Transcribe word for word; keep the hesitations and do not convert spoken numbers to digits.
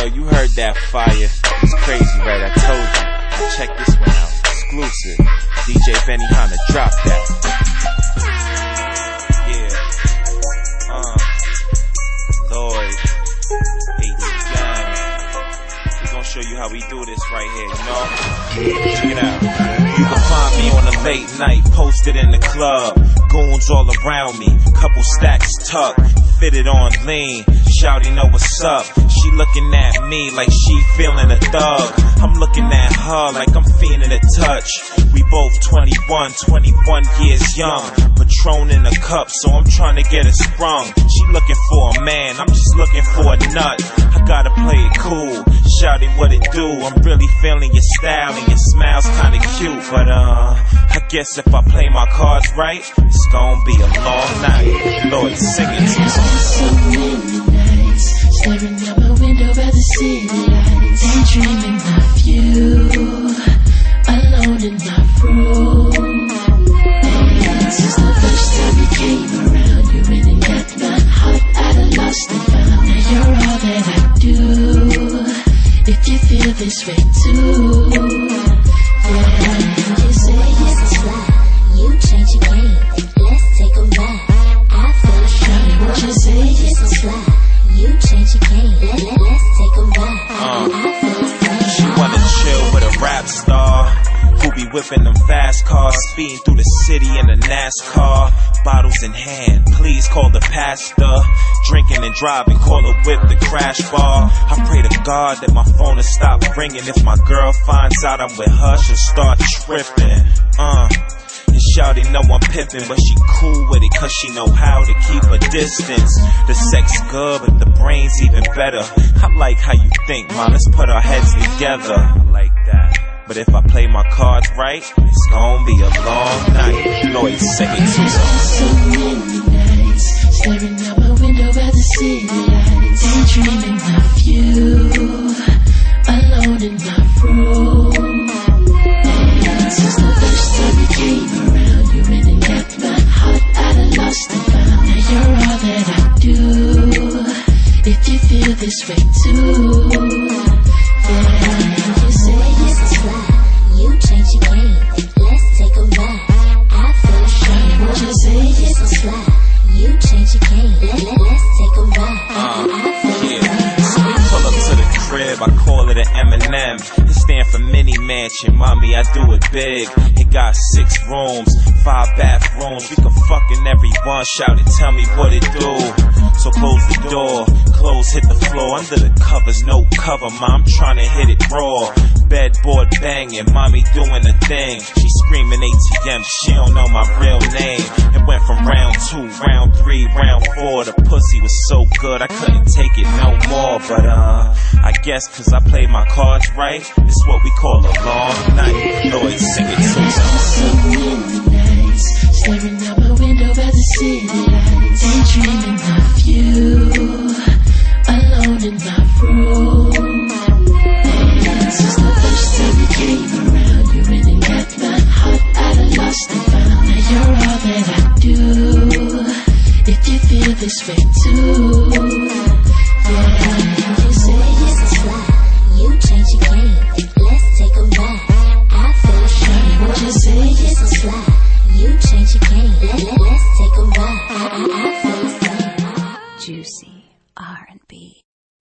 Yo, you heard that fire. It's crazy, right? I told you. Now check this one out. Exclusive. D J Benihana, drop that. Yeah. Uh. Lloyd. H Gang. We're gonna show you how we do this right here, you know? Check it out. You can find me on a late night, posted in the club. Goons all around me, couple stacks tucked, fitted on lean. Shawty know what's up. She looking at me like she feeling a thug. I'm looking at her like I'm feeling a touch. We both twenty-one, twenty-one years young. Patron in a cup, so I'm trying to get it sprung. She looking for a man, I'm just looking for a nut. I gotta play it cool. Shawty, what it do? I'm really feeling your style and your smile's kinda cute. But uh, I guess if I play my cards right, it's gonna be a long night. Lord, sing it to me. So many nights, staring out my window by the city lights, daydreaming of you, alone in my room. And since the first time you came around, you went and got my heart out of lost and found. Now you're all that I do. If you feel this way too, yeah. You say it's fly, you change your game. Let's take a ride. I feel shy. What you say it's fly, you change your game. Let, let, let's take a ride. Uh, I feel fly. She wanna chill with a rap star who be whipping them fast cars, speeding through the city in a NASCAR. Bottles in hand, please call the pastor. Drinking and driving, call a whip the crash bar. I pray to God that my phone will stop ringing. If my girl finds out I'm with her, she'll start tripping. Uh, and shawty know I'm pimping, but she cool with it cause she know how to keep a distance. The sex good, but the brain's even better. I like how you think, man, let's put our heads together. I like that. But if I play my cards right, it's gonna be a long night. Lloyd, sing it to me. So many nights, staring out my window by the city lights, daydreaming of you, alone in my room. And since the first time you came around, you went and got my heart out of lost and found. Now you're all that I do. If you feel this way too, yeah. You say it's fly, you change your game. Let's take a ride. I feel shy. What you say it's fly, you change your game. Let, let, let's take a ride. Uh, I feel yeah. So we pull up to the crib, I call it an M and M. It stand for mini mansion, mommy, I do it big. It got six rooms, five bathrooms. We can fuck in every one, shout it, tell me what it do. So close the door, clothes hit the floor. Under the covers, no cover, mom, tryna hit it raw. Bedboard banging, mommy doing a thing. She screaming A T M, she don't know my real name. It went from round two, round three, round four. The pussy was so good, I couldn't take it no more. But uh, I guess cause I played my cards right, it's what we call a long night. Lloyd, sing it to me. so many nights, staring out my window by the city lights, daydreaming of you, alone in my room. And since the first time you came around, you went and got my heart out of lost and found. Now you're all that I do. If you feel this way too, yeah. You say it's fly, you change your game. Let's take a ride. I feel shy. What you say it's fly, you change your game. Let, let, let's take a ride. I, I, I feel fly. Juicy R and B.